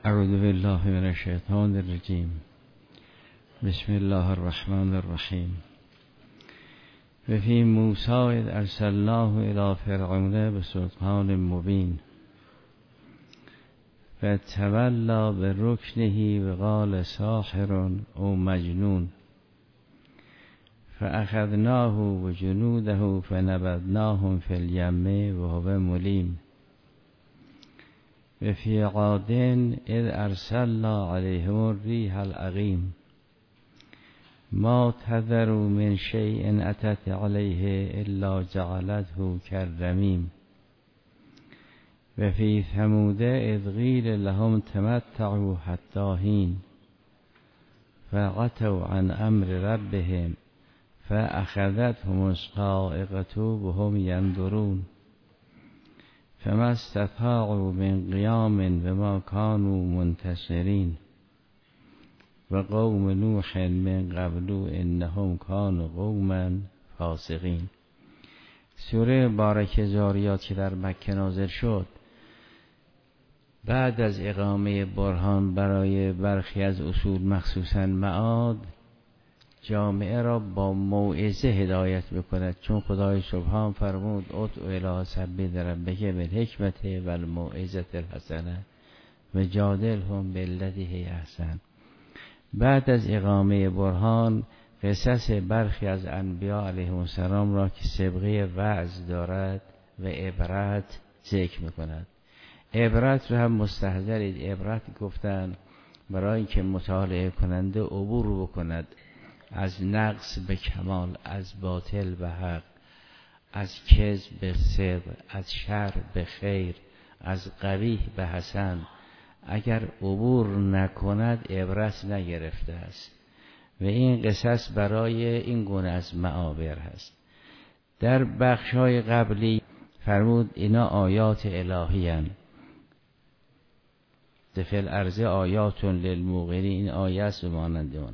اعوذ بالله من الشیطان الرجیم. بسم الله الرحمن الرحیم. و فی موسی اذ ارسلناه الی فرعون بسلطان مبین فتولی برکنه و قال ساحر او مجنون فاخذناه و جنوده فنبذناهم فی الیم و هو ملیم. و فی عاد اذ ارسلنا علیهم الریح العقیم ما تذر من شیء اتت علیه الا جعلته کالرمیم. و فی ثمود اذ قیل لهم تمتعوا حتی حین فعتوا عن امر ربهم فاخذتهم الصاعقة وهم ینظرون فما استطاعوا من قیام و ما كانوا منتصرین. و قوم نوح من قبل انهم كانوا قوما فاسقین. سوره بارک زاریات که در مکه نازل شد بعد از اقامه برهان برای برخی از اصول مخصوصا معاد جامعه را با موعظه هدایت بکند، چون خدای سبحان فرمود ادع الی سبیل ربک بالحکمت و الموعظة الحسنه و جادلهم بالتی هی احسن. بعد از اقامه برهان قصص برخی از انبیا علیهم السلام را که سابقه وعظ دارد و عبرت ذکر میکند. عبرت رو هم مستحضرید. عبرت گفتن برای اینکه مطالعه کننده عبور بکند از نقص به کمال، از باطل به حق، از کذب به صدق، از شر به خیر، از قبیح به حسن. اگر عبور نکند عبرت نگرفته است و این قصص برای این گونه از معابر هست. در بخش‌های قبلی فرمود اینا آیات الهی هستند. فی الارض آیات للموقنین، این آیه است و مانند آن.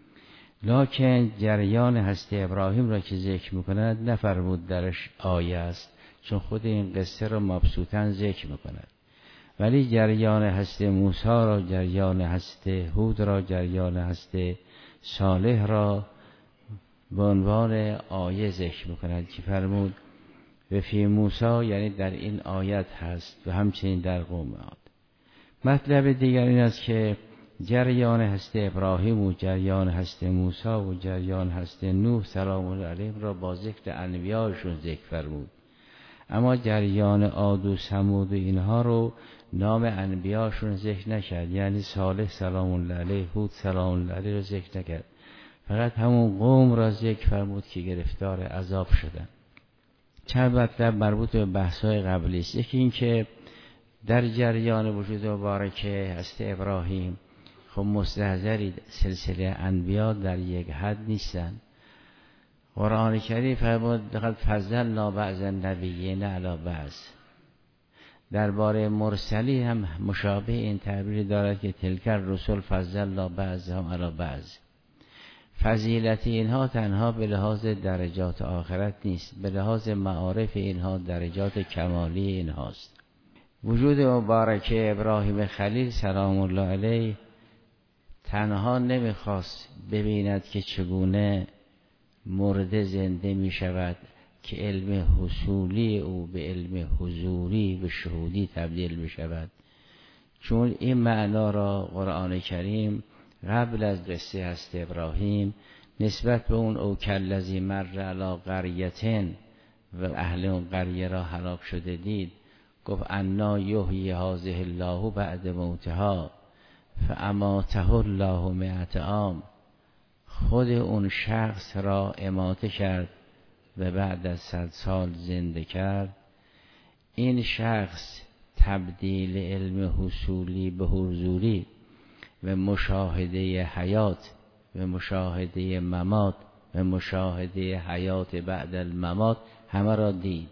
لکن جریان هستی ابراهیم را که ذکر میکند نفرمود درش آیه است، چون خود این قصه را مبسوطاً ذکر میکند. ولی جریان هستی موسی را، جریان هستی هود را، جریان هستی صالح را به عنوان آیه ذکر میکند که فرمود و فی موسی، یعنی در این آیت هست و همچنین در قوم عاد. مطلب دیگر این است که جریان هستی ابراهیم و جریان هستی موسی و جریان هستی نوح سلام الله علیهم را با ذکر انبیایشون ذکر فرمود، اما جریان عاد و ثمود و اینها رو نام انبیاشون ذکر نکرد. یعنی صالح سلام الله علیه، هود سلام الله علیه رو ذکر نکرد، فقط همون قوم را ذکر فرمود که گرفتار عذاب شدن. چند مطلب مربوط به بحث‌های قبلی است. یکی این که در جریان وجود مبارک هستی ابراهیم خب مستحضرید سلسله انبیا در یک حد نیستن. قرآن کریم فرمود لقد فضلنا بعض النبیین علی بعض. درباره مرسلی هم مشابه این تعبیر دارد که تلک الرسل فضلنا بعضهم علی بعض. فضیلت اینها تنها به لحاظ درجات آخرت نیست، به لحاظ معارف اینها درجات کمالی اینهاست. وجود مبارک ابراهیم خلیل سلام الله علیه تنها نمیخواست ببیند که چگونه مرده زنده می شود که علم حصولی او به علم حضوری و شهودی تبدیل می شود، چون این معنا را قرآن کریم قبل از قصه هست ابراهیم نسبت به اون او کالذی مر علی قریة و اهل اون قریه را هلاک شده دید گفت انا یحیی هذه الله بعد موتها فاماته الله 100 عام. خود اون شخص را اماته کرد و بعد از 100 سال زنده کرد. این شخص تبدیل علم حصولی به حضوری و مشاهده حیات و مشاهده ممات و مشاهده حیات بعد الممات همه را دید.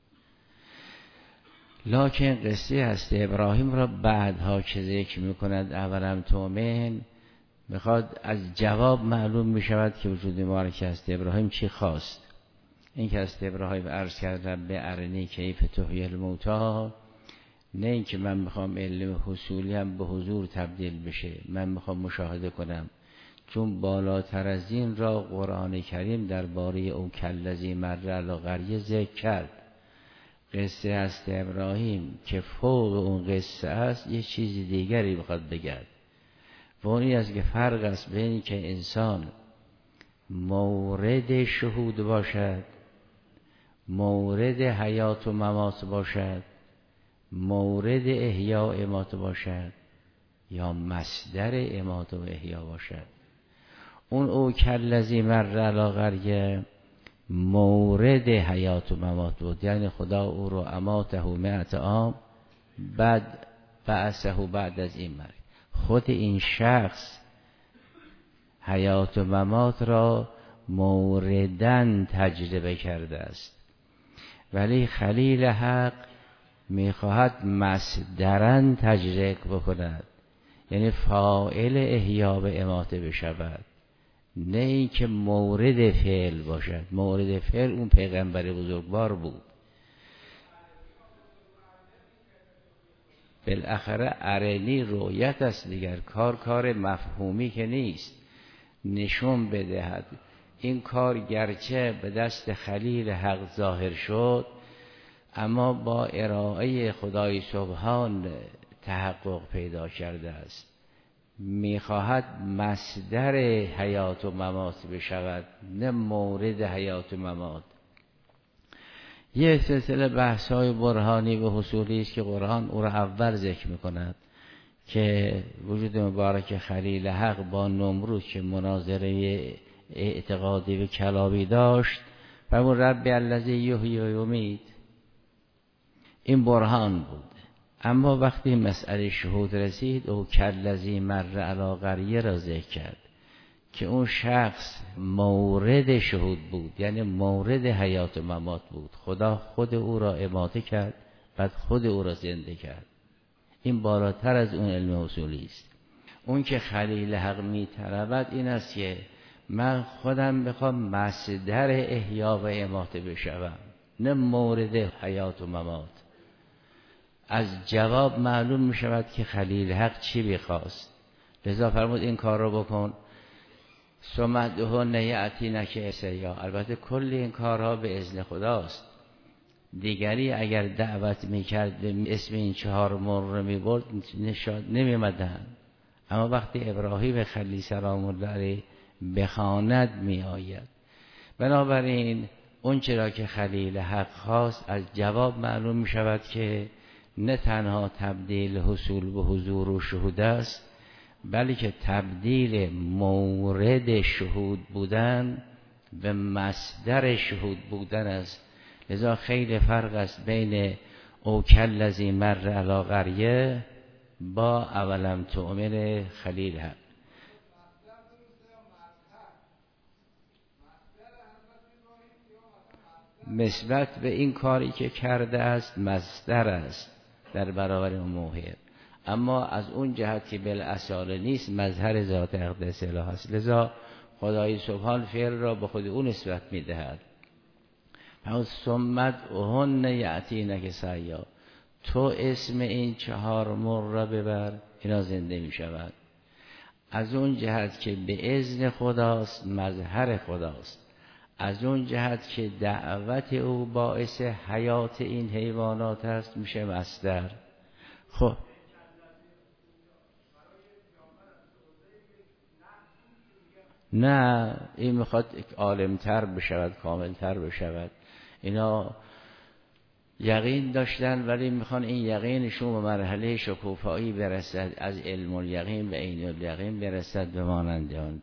لکن قصه هستی ابراهیم را بعدها که ذکر میکند اولم تؤمن میخواد از جواب معلوم میشود که وجود مبارک هستی ابراهیم چی خواست. این که هستی ابراهیم عرض کرد رب ارنی کیف تحیی الموتی نه اینکه من میخوام علم حصولی هم به حضور تبدیل بشه، من میخوام مشاهده کنم. چون بالاتر از این را قرآن کریم درباره او کلذی مر علی قریه ذکر کرد. قصه است ابراهیم که فوق اون قصه است یه چیز دیگری بخواد بگرد و اونی است که فرق است بین که انسان مورد شهود باشد، مورد حیات و ممات باشد، مورد احیا و امات باشد، یا مصدر امات و احیا باشد. اون او کلذی مر علی قریه مورد حیات و ممات بود، یعنی خدا او رو اماته 100 عام بعد بعثه بعد از این مرگ. خود این شخص حیات و ممات را موردن تجربه کرده است، ولی خلیل حق میخواهد مصدرن تجربه بکند، یعنی فاعل احیا و اماته بشود، نه این که مورد فعل باشد. مورد فعل اون پیغمبر بزرگوار بود. بالاخره ارنی رؤیت است دیگر، کار مفهومی که نیست، نشون بدهد. این کار گرچه به دست خلیل حق ظاهر شد، اما با ارائه خدای سبحان تحقق پیدا کرده است. میخواهد مصدر حیات و ممات بشود، نه مورد حیات و ممات. یه سلسله بحث‌های برهانی و حصولی است که قرآن او را اول ذکر میکند که وجود مبارک خلیل حق با نمرود که مناظره اعتقادی و کلامی داشت و اون رب الذی یحیی و یمیت، این برهان بود. اما وقتی مسئله شهود رسید او کلذی مر علی قریه را ذکر کرد که اون شخص مورد شهود بود، یعنی مورد حیات و ممات بود. خدا خود او را اماته کرد، بعد خود او را زنده کرد. این بالاتر از اون علم اصولی است. اون که خلیل حق می طلبد این است که من خودم میخوام مصدر احیا و اماته بشوم، نه مورد حیات و ممات. از جواب معلوم می شود که خلیل حق چی بخواست، لذا فرمود این کار رو بکن. سمدهن یأتینک سریا. البته کل این کارها به اذن خداست. دیگری اگر دعوت میکرد اسم این 4 مرغ میبرد نمیمدن، اما وقتی ابراهیم خلیل سلام الله علیه بخواند می آید. بنابراین اون چرا که خلیل حق خواست از جواب معلوم می شود که نه تنها تبدیل حصول به حضور و شهود است، بلکه تبدیل مورد شهود بودن به مصدر شهود بودن است. لذا خیلی فرق است بین او کلذی مر علی قریه با اولم تؤمن خلیل حق. نسبت به این کاری که کرده است مصدر است در برابر اون موهر، اما از اون جهت که بالاصاله نیست مظهر ذات اقدس الهی است. لذا خدای سبحان فعل را به خود اون نسبت میدهد. ثم ادعوهن یأتینک سعیا. تو اسم این 4 مرغ را ببر، اینا زنده می شود. از اون جهت که به اذن خداست مظهر خداست، از اون جهت که دعوت او باعث حیات این حیوانات است میشه مصدر. خب نه، این میخواد عالمتر بشود، کاملتر بشود. اینا یقین داشتن ولی میخوان این یقینشون به مرحله شکوفایی برسد، از علم الیقین به عین الیقین برسد به مانند آن.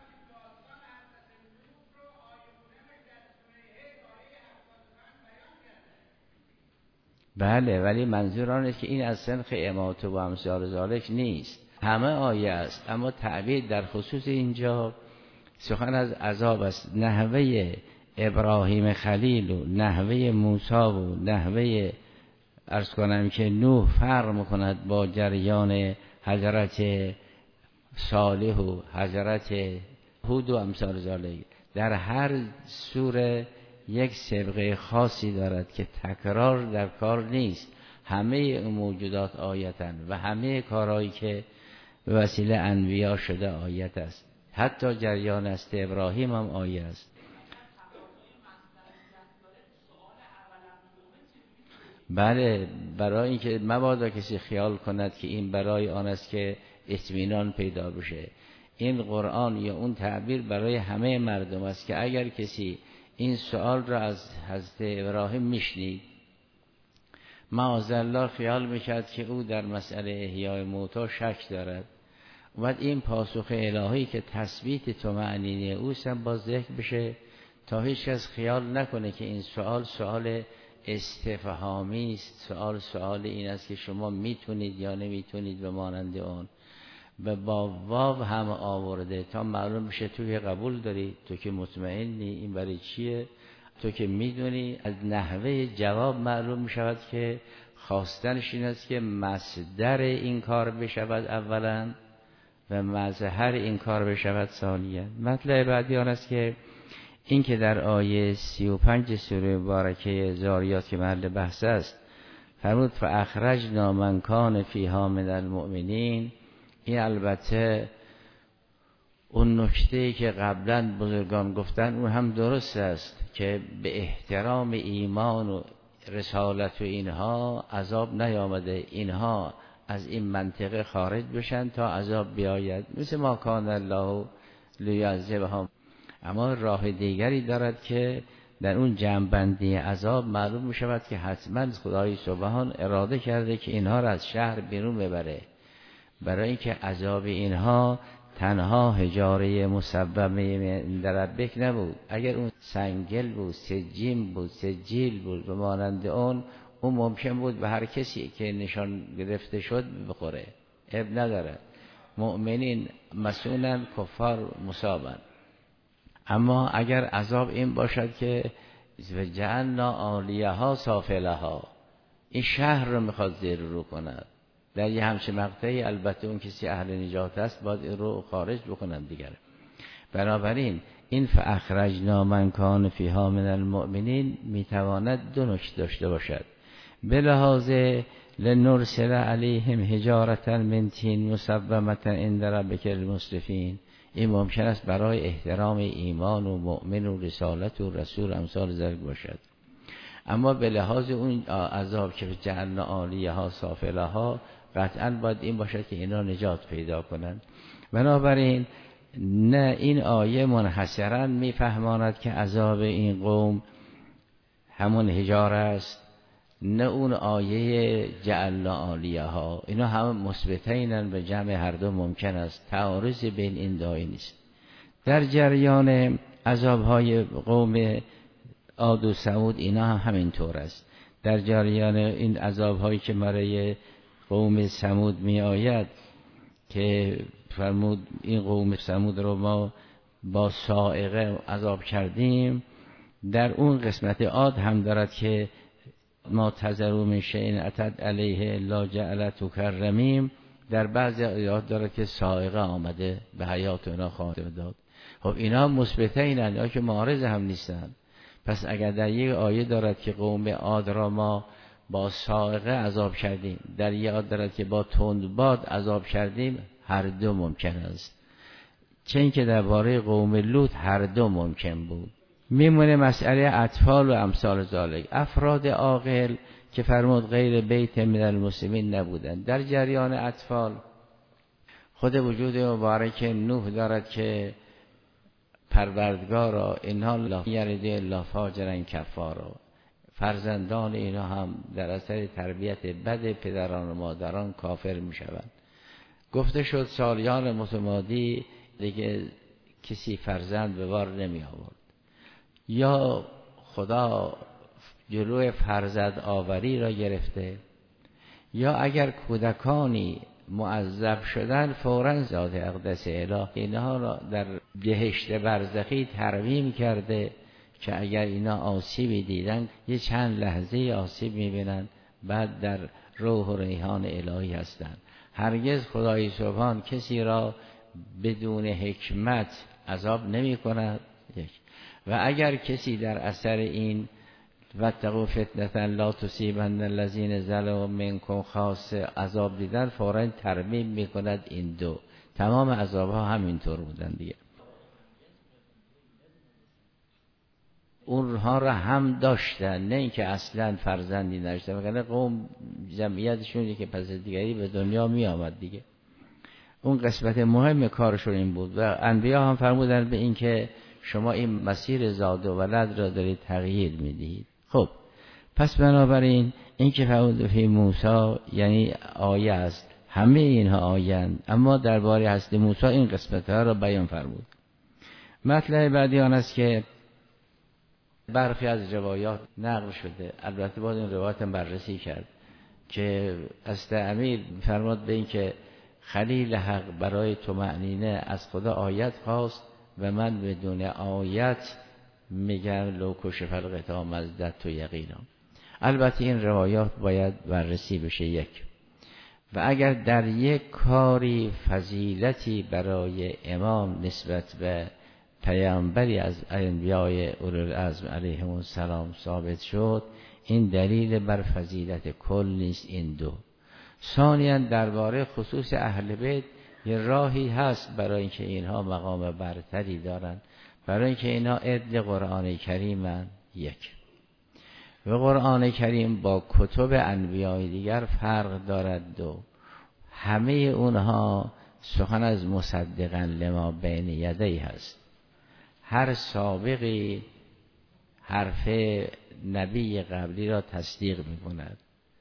بله، ولی منظور آن است که این از سنخ اماته و امثال ذالک نیست، همه آیه است، اما تعبیر در خصوص اینجا سخن از عذاب است. نحوه ابراهیم خلیل و نحوه موسی و نحوه عرض کنم که نوح فرق میکند با جریان حضرت صالح و حضرت هود و امثال ذالک. در هر سوره یک سابقه خاصی دارد که تکرار در کار نیست. همه اون موجودات آیتن و همه کارهایی که به وسیله انبیا شده آیت است. حتی جریان است ابراهیم هم آیه است. بله، برای اینکه مبادا کسی خیال کند که این برای آن است که اطمینان پیدا بشه. این قرآن یا اون تعبیر برای همه مردم است که اگر کسی این سوال را از حضرت ابراهیم میشنید، معاذالله خیال میکرد که او در مسئله احیای موتی شک دارد، و این پاسخ الهی که تثبیت طمأنینه اوست هم باز ذکر بشه تا هیچ کس خیال نکنه که این سوال استفهامی است، سوال این است که شما میتونید یا نمیتونید به مانند اون. و با واو هم آورده تا معلوم بشه تو که قبول داری، تو که مطمئنی، این برای چیه، تو که میدونی. از نحوه جواب معلوم میشود که خواستنش این است که مصدر این کار بشود اولا و مظهر این کار بشود ثانیا. مطلب بعدی آن است که این که در آیه 35 سوره مبارکه ذاریات که محل بحث است فرمود فاخرجنا من کان فیها من المؤمنین، این البته اون نکته‌ای که قبلا بزرگان گفتن اون هم درست است که به احترام ایمان و رسالت و اینها عذاب نیامده، اینها از این منطقه خارج بشن تا عذاب بیاید، مثل ما کان الله لیعذبهم. اما راه دیگری دارد که در اون جمع‌بندی عذاب معلوم می شود که حتما خدای سبحان اراده کرده که اینها را از شهر بیرون ببره، برای اینکه عذاب اینها تنها حجاره مسببه در ربک نبود. اگر اون سنگل بود، سجیل بود و مانند اون ممکن بود به هر کسی که نشان گرفته شد بخوره، اب نداره. مؤمنین مسئولن، کفار مصابن. اما اگر عذاب این باشد که جعلنا عالیها سافلها، این شهر رو میخواد زیر رو کند، در یه همچه مقطعی البته اون کسی اهل نجات است باید رو خارج بکنند دیگر. بنابراین این فاخرجنا من کان فیها من المؤمنین میتواند دو نکته داشته باشد. به لحاظ لنرسل علیهم حجارة من طین مسومة عند ربک للمسرفین، این ممکن است برای احترام ایمان و مؤمن و رسالت و رسول امثال ذلک باشد. اما به لحاظ اون عذاب که جعلنا عالیها سافلها قطعا باید این باشد که اینا نجات پیدا کنند. بنابراین نه این آیه منحصرا میفهماند که عذاب این قوم همون حجاره است، نه اون آیه جعلنا عالیها، اینا هم مثبتینن، به جمع هر دو ممکن است، تعارض بین این دو نیست. در جریان عذابهای قوم عاد و ثمود اینا هم همینطور است. در جریان این عذابهایی که برای قوم ثمود می آید که فرمود این قوم ثمود رو ما با صاعقه عذاب کردیم، در اون قسمت عاد هم دارد که ما تذرو من شیء اتت علیه الا جعلته کرمیم، در بعضی آیات دارد که صاعقه آمده به حیات اونا خاتمه داد. خب اینا مثبتینن یا که معارض هم نیستن. پس اگر در یک آیه دارد که قوم عاد را ما با صاعقه عذاب کردیم، در یک آیه دارد که با تندباد عذاب کردیم، هر دو ممکن است. چه اینکه درباره قوم لوط هر دو ممکن بود. میمونه مسئله اطفال و امثال ذالک، افراد عاقل که فرمود غیر بیت من المسلمین نبودن. در جریان اطفال خود وجود مبارک نوح دارد که پروردگارا اینها لا یرد الا فاجرا کفارا، فرزندان اینا هم در اثر تربیت بد پدران و مادران کافر می شوند. گفته شد سالیان متمادی دیگه کسی فرزند به بار نمی آورد، یا خدا جلوی فرزند آوری را گرفته، یا اگر کودکانی معذب شدن فوراً ذات اقدس اله اینها را در بهشت برزخی ترمیم کرده که اگر اینا آسیبی دیدن یه چند لحظه آسیب میبینن بعد در روح و ریحان الهی هستند. هرگز خدای سبحان کسی را بدون حکمت عذاب نمی کند. و اگر کسی در اثر این واتقوا فتنة لا تصیبن الذین ظلموا منکم خاصه، عذاب دیدن فوراً ترمیم میکند این دو. تمام عذاب ها همینطور بودن دیگه. اونها را هم داشتن، نه اینکه اصلا فرزندی نداشتن، وگرنه قوم جمعیتشون که پس دیگری به دنیا می آمد دیگه. اون قسمت مهم کارشون این بود و انبیا هم فرمودن به این که شما این مسیر زاد و ولد را دارید تغییر میدهید. خب پس بنابراین این که فرمود فی موسی یعنی آیه است، همه اینها آیند، اما درباره هستی موسی این قسمت ها را بیان فرمود. مطلب بعدی آن است که برخی از روایات نقل شده، البته باید این روایات بررسی کرد، که از امیر فرمود به این که خلیل حق برای طمأنینه از خدا آیت خواست و من بدون آیت میگم لو کشف الغطا مزدت و یقینا. البته این روایات باید بررسی بشه یک، و اگر در یک کاری فضیلتی برای امام نسبت به پیامبری از انبیاء اولوالعزم علیهم السلام ثابت شد، این دلیل بر فضیلت کل نیست این دو. ثانیاً درباره خصوص اهل بیت یه راهی هست برای اینکه اینها مقام برتری دارن، برای اینکه اینها عدل قرآن کریمن. یک، و قرآن کریم با کتب انبیاء دیگر فرق دارد. دو، همه اونها سخن از مصدقاً لما بین یدی هست. هر سابقی حرف نبی قبلی را تصدیق می‌کند.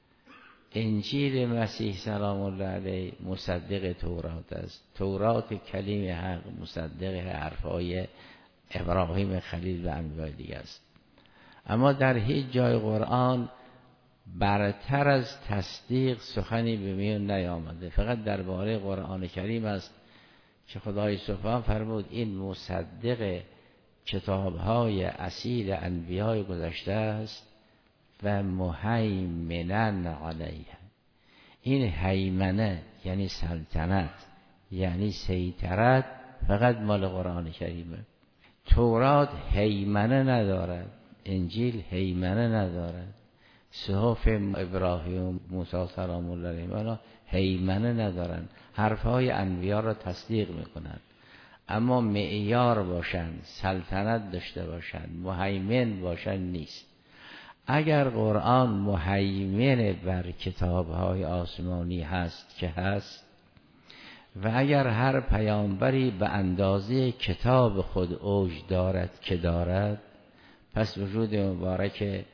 انجیل مسیح سلام الله علیه مصدق تورات است، تورات کلیم حق مصدق حرفهای ابراهیم خلیل و انبیاء دیگه است. اما در هیچ جای قرآن برتر از تصدیق سخنی به میون نیامده. فقط درباره قرآن کریم است که خدای سبحان فرمود این مصدق کتاب‌های اصیل انبیاء گذشته است و مهیمنن علیه. این هیمنه یعنی سلطنت، یعنی سیطرت، فقط مال قرآن کریمه. تورات هیمنه ندارد، انجیل هیمنه ندارد، صحف ابراهیم موسی سلام الله علیهم هیمنه ندارن، حرفهای انبیا را تصدیق میکنند، اما معیار باشند، سلطنت داشته باشند، مهیمن باشند نیست. اگر قرآن مهیمن بر کتابهای آسمانی هست که هست، و اگر هر پیامبری به اندازه کتاب خود اوج دارد که دارد، پس وجود مبارک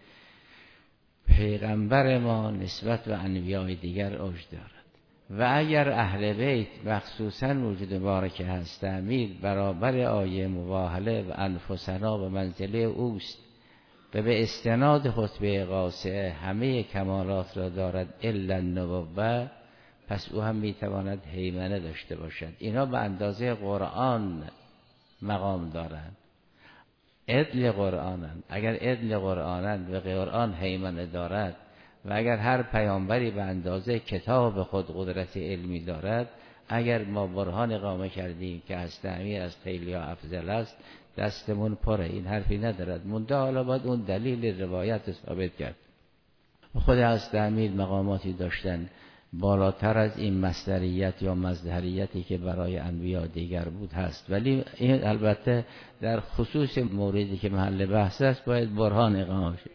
پیغمبر ما نسبت به انبیاء دیگر اوج دارد. و اگر اهل بیت مخصوصا وجود مبارک هست امیر برابر آیه مباهله و انفسنا به منزله اوست و به استناد خطبه قاصعه همه کمالات را دارد الا النبوه، پس او هم میتواند هیمنه داشته باشد. اینا به اندازه قرآن مقام دارند، عدل قرآنند. اگر عدل قرآنند و قرآن هیمنه دارد و اگر هر پیامبری به اندازه کتاب خود قدرت علمی دارد، اگر ما برهان اقامه کردیم که از تعمیر از خیلی ها افضل است، دستمون پره، این حرفی ندارد. منده حالا باید اون دلیل روایت ثابت کرد. خود از تعمیر مقاماتی داشتن بالاتر از این مصدریت یا مظهریتی که برای انبیاء دیگر بود هست، ولی این البته در خصوص موردی که محل بحث است باید برهان اقامه شد.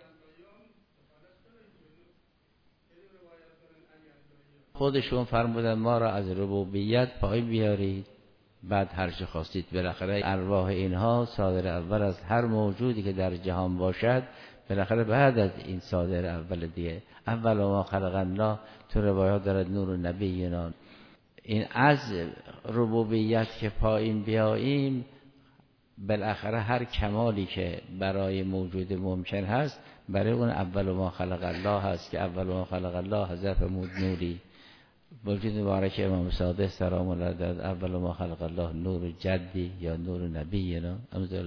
خودشون فرمودن ما را از ربوبیت پایین بیارید، بعد هر چه خواستید. بالاخره ارواح اینها صادر اول از هر موجودی که در جهان باشد، بالاخره بعد از این صادر اول دیگه. اول ما خلق الله تو روایات دارد نور نبینا. این از ربوبیت که پایین بیاییم، بالاخره هر کمالی که برای موجود ممکن هست برای اون اول ما خلق الله هست، که اول ما خلق الله حضرت فرمود نوری. وجود مبارک امام صادق سلام الله دارد اول ما خلق الله نور جدی یا نور نبینا.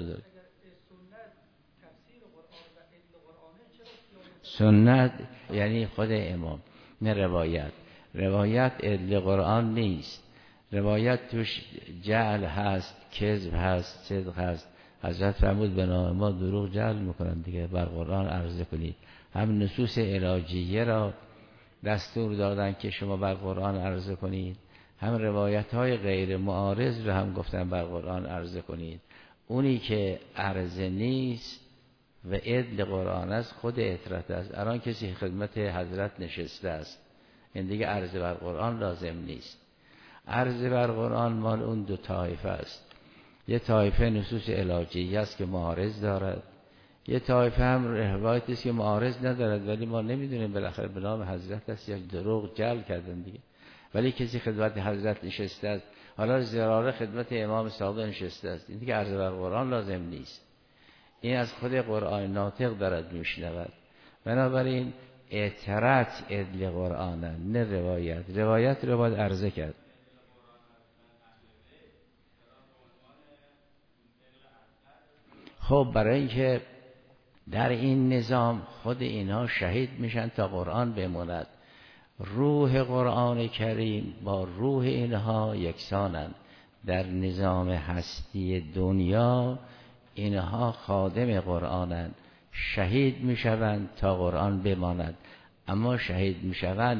سنت یعنی خود امام، نه روایت. روایت عدل قرآن نیست، روایت توش جعل هست، کذب هست، صدق هست، حضرت فرمود به نام ما دروغ جعل میکنن دیگه، بر قرآن عرضه کنید. هم نصوص علاجیه را دستور دادن که شما بر قرآن عرضه کنید، هم روایت های غیر معارض را هم گفتن بر قرآن عرضه کنید. اونی که عرضه نیست و عدل قرآن است خود اطرت است. الان کسی خدمت حضرت نشسته است، این دیگه عرضه بر قرآن لازم نیست. عرضه بر قرآن مال اون دو طایفه است. یه طایفه نصوص علاجیه است که معارض دارد، یه طایفه هم روایتی است که معارض ندارد، ولی ما نمیدونیم بالاخره به نام حضرت است یا دروغ جعل کردن دیگه. ولی کسی خدمت حضرت نشسته است، حالا زراره خدمت امام صادق نشسته است، این دیگه عرضه بر قرآن لازم نیست. این از خود قرآن ناطق دارد میشنود. بنابراین اعتراض عدل قرآن نه روایت. روایت رو باید عرضه کرد. خب برای اینکه در این نظام خود اینها شهید میشن تا قرآن بماند. روح قرآن کریم با روح اینها یکسانند. در نظام هستی دنیا اینها خادم قرآنند، شهید میشوند تا قرآن بماند. اما شهید میشوند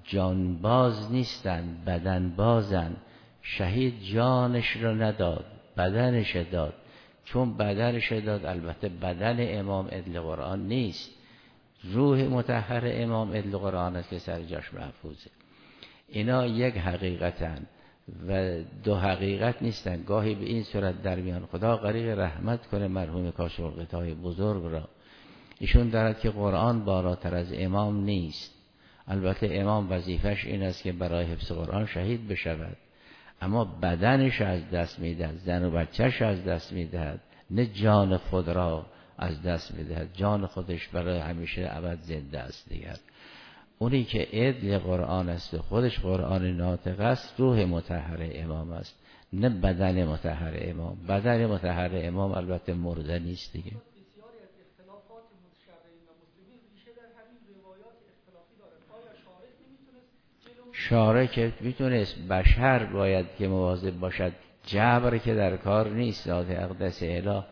جانباز نیستند، بدنبازند. شهید جانش را نداد، بدنش داد. چون بدنش داد، البته بدن امام عدل قرآن نیست، روح مطهر امام عدل قرآن است که سر جاش محفوظه. اینا یک حقیقتن و دو حقیقت نیستن. گاهی به این صورت در میان. خدا غریق رحمت کنه مرحوم کاشف‌الغطای بزرگ را. ایشون دارد که قرآن بالاتر از امام نیست. البته امام وظیفش این است که برای حفظ قرآن شهید بشود، اما بدنش از دست میدهد، زن و بچهش از دست میدهد، نه جان خود را از دست میدهد. جان خودش برای همیشه ابد زنده است دیگر. اونی که عدل قرآن است و خودش قرآن ناطق است روح مطهر امام است، نه بدن مطهر امام. بدن مطهر امام البته مرده نیست دیگه. بسیاری از اختلافات متشرعین و مسلمین ریشه در همین روایات اختلافی دارد. آیا شارع نمیتونست؟ شارع که میتونست، بشر باید که مواظب باشد. جبر که در کار نیست. ذات اقدس اله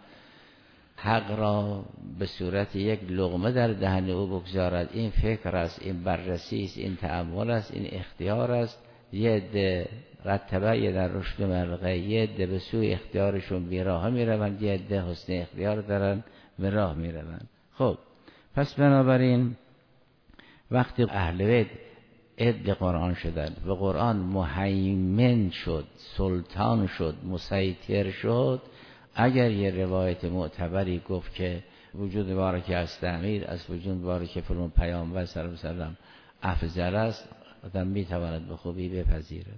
حق را به صورت یک لقمه در دهن او بگذارد. این فکر است، این بررسی است، این تأمل است، این اختیار است. یه عده رتبه در رشد ملغه، یه عده به سوی اختیارشون بیراه میروند، یه عده حسن اختیار دارن به راه میروند. خب پس بنابراین وقتی اهل بیت عدل قرآن شدن و قرآن مهیمن شد، سلطان شد، مسیطر شد، اگر یه روایت معتبری گفت که وجود بارک از تعمیر از وجود بارک فرمون پیامبر صلی الله علیه و سلم افضل است، آدم میتواند به خوبی بپذیره.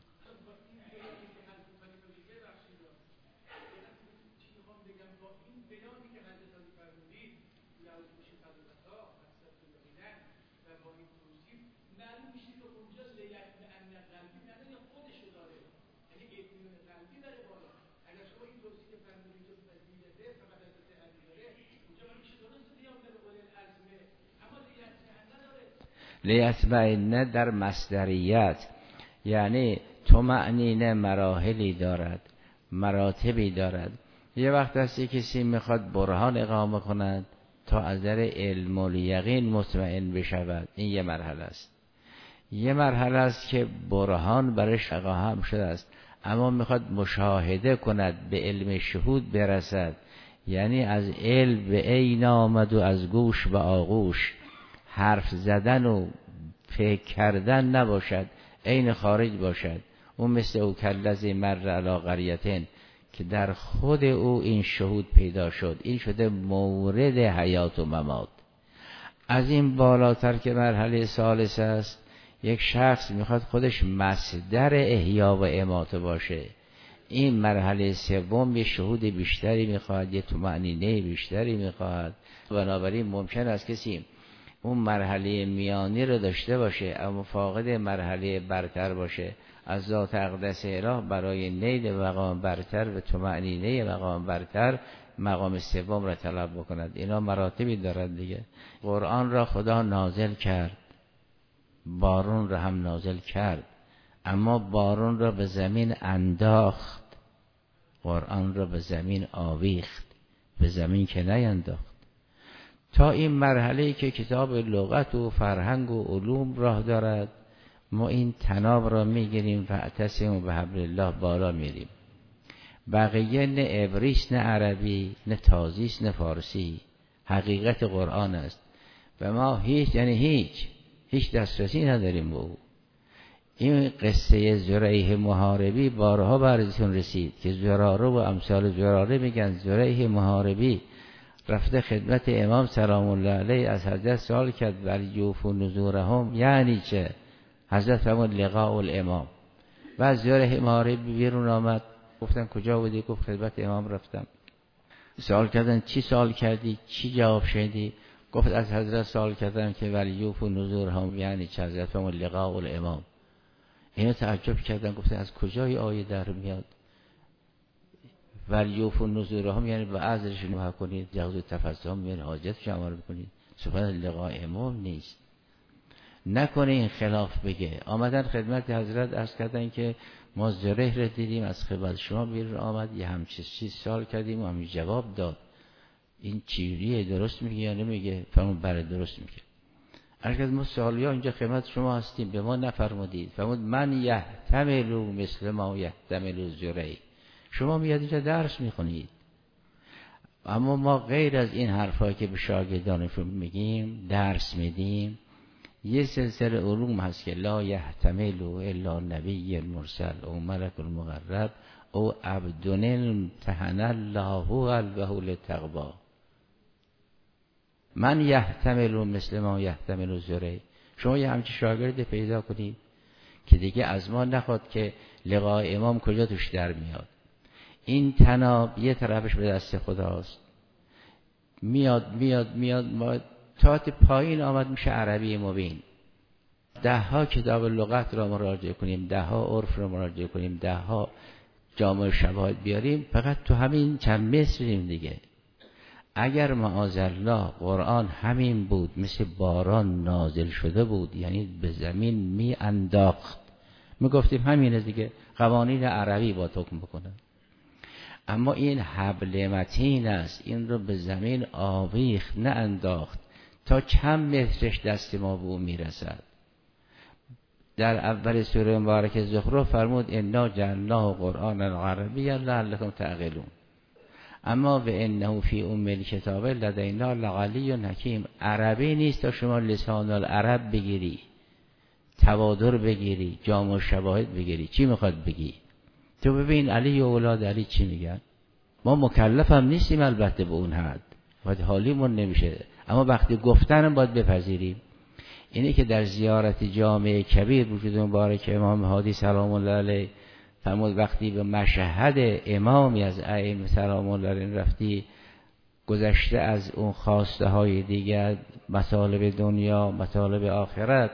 لیطمئن در مصدریت یعنی طمأنینه مراحلی دارد، مراتبی دارد. یه وقت هستی کسی میخواد برهان اقامه کند تا از در علم و یقین مطمئن بشود، این یه مرحله است. یه مرحله است که برهان برش اقامه شده است اما میخواد مشاهده کند، به علم شهود برسد، یعنی از علم به عین آمد و از گوش به آغوش. حرف زدن و فکر کردن نباشد، عین خارج باشد. اون مثل او کلذی مر علی قریتین که در خود او این شهود پیدا شد، این شده مورد حیات و ممات. از این بالاتر که مرحله ثالث است، یک شخص میخواد خودش مصدر احیا و اماته باشه. این مرحله سوم یه شهود بیشتری میخواد، یه طمأنینه بیشتری میخواد. بنابراین ممکن است کسی اون مرحله میانی رو داشته باشه اما فاقد مرحله برتر باشه. از ذات اقدس اله برای نیل مقام برتر و طمأنینه مقام برتر مقام سوم را طلب بکند. اینا مراتبی دارد دیگه. قرآن را خدا نازل کرد، بارون را هم نازل کرد، اما بارون را به زمین انداخت، قرآن را به زمین آویخت. به زمین که نینداخت. تا این مرحله‌ای که کتاب لغت و فرهنگ و علوم راه دارد، ما این تناب را میگیریم و اعتصموا بحبل الله بالا میریم. بقیه نه عبریست نه عربی نه تازیست نه فارسی، حقیقت قرآن است و ما هیچ دسترسی نداریم به او. این قصه زریح محاربی بارها براتون رسید که زراره و امثال زراره میگن زریح محاربی رفته خدمت امام سلام الله علیه، از حضرت سوال کرد ولیوفوا نذورهم یعنی چه؟ حضرت فرمود لقاء الامام. و زریح محاربی بیرون آمد، گفتن کجا بودی؟ گفت خدمت امام رفتم. سوال کردن چی سوال کردی؟ چی جواب شدی؟ گفت از حضرت سوال کردم که ولیوفوا نذورهم یعنی چه؟ حضرت فرمود لقاء الامام. اینا تعجب کردن، گفتن از کجای آیه در میاد؟ ولیوفوا نذورهم یعنی به عذرشون رها کنید، جواز تفسهم یعنی حاجت شما رو بکنید. سبحان لقاء امام نیست. نکنه این خلاف بگه. آمدن خدمت حضرت عرض کردن که ما زریح رو دیدیم از خدمت شما بیرون آمد، یه همچین چیز سوال کردیم و همین جواب داد. این چیریه درست میگه یا نمیگه؟ فرمود بله درست میگه. عرض کردم ما سالیا اینجا خدمت شما هستیم، به ما نفرمودید. فرمود من یحتمل مثل ما یحتمل زریح. شما میاد اینجا درس میخونید، اما ما غیر از این حرفایی که به شاگردانشون میگیم درس میدیم، یه سلسله علوم هست که لا یحتمل الا نبی مرسل او ملک المقرب او عبدن امتحن الله قلبه للتقوی. من یحتمل مثل ما یحتمل زریح. شما یه همچین شاگرد پیدا کنید که دیگه از ما نخواد که لقاء امام کجا توش در میاد. این تناب یه طرفش به دست خداست، میاد ما تا پایین آمد میشه عربی مبین. 10 کتاب لغت را مراجعه کنیم، 10 عرف را مراجعه کنیم، 10 جامع شواهد بیاریم، فقط تو همین چند مصریم دیگه. اگر معاذالله قرآن همین بود، مثل باران نازل شده بود، یعنی به زمین می انداخت، می گفتیم همینه دیگه، قوانین عربی با حکم بکنن. اما این حبل متین است، این رو به زمین آویخت نه انداخت. تا چند مترش دست ما به او میرسد. در اول سوره مبارکه زخرف فرمود انا جعلناه قرآنا عربیا لعلکم تعقلون. اما و انه فی ام الکتاب لدینا لعلی حکیم. عربی نیست تا شما لسان العرب بگیری، توادر بگیری، جامع شواهد بگیری. چی میخواد بگی؟ تو ببین علی و اولاد علی چی میگن. ما مکلف هم نیستیم البته به اون حد، باید حالیمون نمیشه، اما وقتی گفتن باید بپذیریم. اینه که در زیارت جامع کبیر وجود مبارک امام هادی سلام الله علیه فرمود وقتی به مشهد امامی از ائمه سلام الله علیه رفتی، گذشته از اون خواسته های دیگر، مطالب دنیا، مطالب آخرت،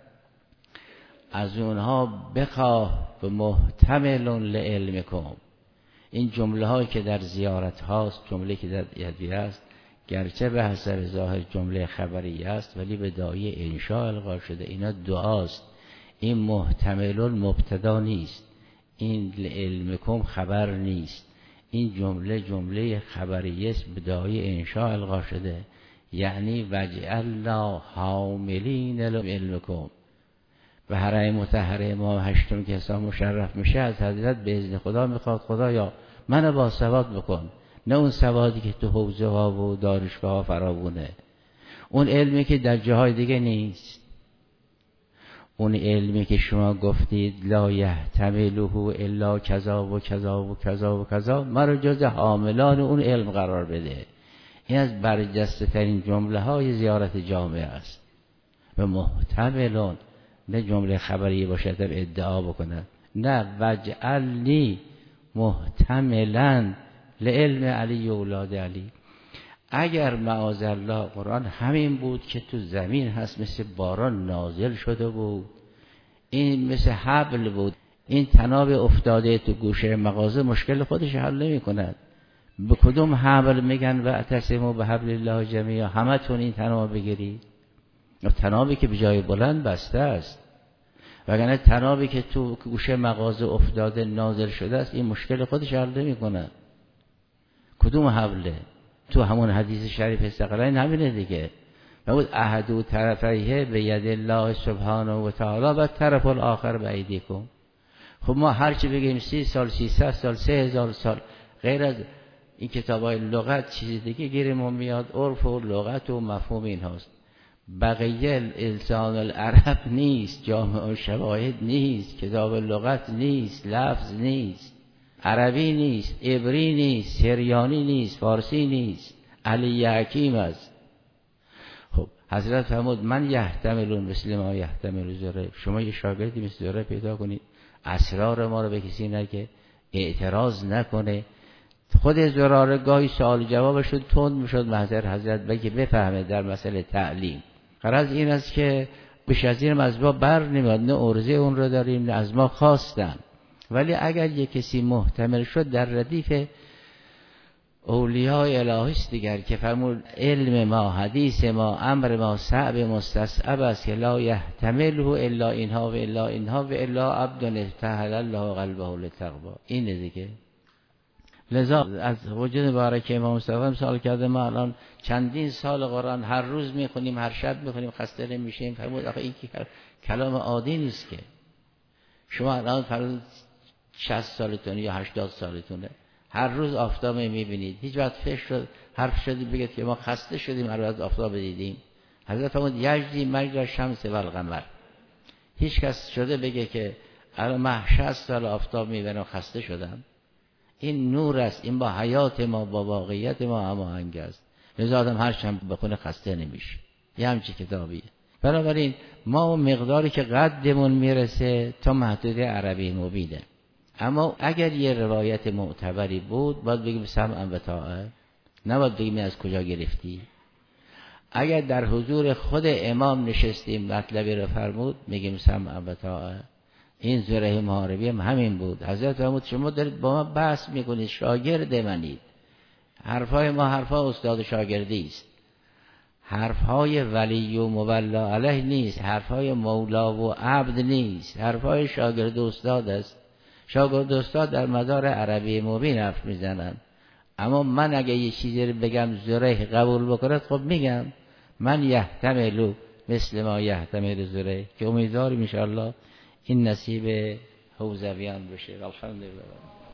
از اونها بخواه به محتمل لعلمکم. این جمله هایی که در زیارت هاست، جمله که در یدی است، گرچه به حسب ظاهر جمله خبری است ولی به داعی انشاء القا شده. اینا دعاست. این محتمل مبتدا نیست، این لعلمکم خبر نیست. این جمله خبری است به داعی انشاء القا شده، یعنی وجعلنا حاملین لعلمکم. و حرم مطهر امام هشتم که حساب مشرف میشه از حضرت به اذن خدا میخواد خدایا منو با سواد بکن، نه اون سوادی که تو حوزه ها و دانشگاه ها فراوونه، اون علمی که در جاهای دیگه نیست، اون علمی که شما گفتید لا یحتمله الا کذا و کذا و کذا و کذا، ما رو جز حاملان اون علم قرار بده. این از برجسته ترین جمله های زیارت جامعه است. و محتملون، نه جمله خبری باشد ادعا بکنن، نه وجعلنی محتملا لعلم علی و اولاد علی. اگر معاذالله قرآن همین بود که تو زمین هست، مثل باران نازل شده بود، این مثل حبل بود، این تناب افتاده تو گوشه مغازه مشکل خودش حل نمی کند. به کدوم حبل میگن و اعتصموا بحبل الله جمیعا؟ همه تون این تناب بگیرید. تنابی که به جای بلند بسته است، وگرنه تنابی که تو گوشه مغازه افتاده نازل شده است، این مشکل خودش حل نمی کند. کدوم حبله؟ تو همون حدیث شریف استقلال همینه دیگه. بود احدو طرفیه به ید الله سبحانه و تعالی و طرف الاخر به ایدیکم. خب ما هر چی بگیم 30 سال 300 سال 3000 سال غیر از این کتابای لغت چیز دیگه گیرمون میاد، عرف و لغت و مفهوم این هاست. بقیه السان العرب نیست، جامع شواهد نیست، کتاب لغت نیست، لفظ نیست، عربی نیست، عبری نیست، سریانی نیست، فارسی نیست، علی حکیم است. خب حضرت فرمود من یحتملون مثل ما یحتمل زره. شما یه شاگردی مثل زره پیدا کنید، اسرار ما رو به کسی نگه، اعتراض نکنه. خود زراره گاهی سوال جوابشون تند میشد، محضر حضرت بگه بفهمه در مسئله تعلیم. غرض این است که بیش از این از ما بر نمیاد، نه عرضه اون رو داریم نه از ما خواستن. ولی اگر یک کسی محتمل شد در ردیف اولیاء الهی است دیگر که فرمود علم ما، حدیث ما، امر ما صعب مستصعب است که لا یحتمله الا اینها و الا اینها و الا عبد افتحل الله قلبه للتقوی. اینه دیگه. لذا از وجود مبارک امام صادق سوال کرده ما الان چندین سال قرآن هر روز میخونیم، هر شب میخونیم، خسته نمیشیم. فرمود آخه این که کلام عادی نیست که. شما الان فرض 60 سالتونه یا 80 سالتونه، هر روز آفتاب میبینید، هیچ وقت فکر شد حرف شدی بگید که ما خسته شدیم هر روز آفتاب دیدیم؟ حضرت فرمود یجری مجری الشمس و القمر. هیچ کس شده بگه که الان من 60 سال آفتاب میبینم خسته شدم؟ این نور است، این با حیات ما، با واقعیت ما هماهنگ است. لذا آدم هر چند بخونه خسته نمیشه. یه همچین کتابیه. بنابراین ما اون مقداری که قدمون میرسه تا محدوده عربی مبینه. اما اگر یه روایت معتبری بود باید بگیم سمع و طاعه، نباید بگیم از کجا گرفتی. اگر در حضور خود امام نشستیم مطلبی رو فرمود میگیم سمع و طاعه. این زره محاربی هم همین بود. حضرت فرمود شما دارید با ما بحث میکنید، شاگرد منید. حرفای ما حرفای استاد شاگردی است، حرفای ولی و مولا علیه نیست، حرفای مولا و عبد نیست، حرفای شاگرد استاد است. شاگرد استاد در مدار عربی مبین حرف میزنن. اما من اگه یه چیزی رو بگم زره قبول بکنه، خب میگم من یحتملو مثل ما یحتمل زره، که امیدواریم ان شاء الله این نصیب حوزویان بشه. الحمدلله.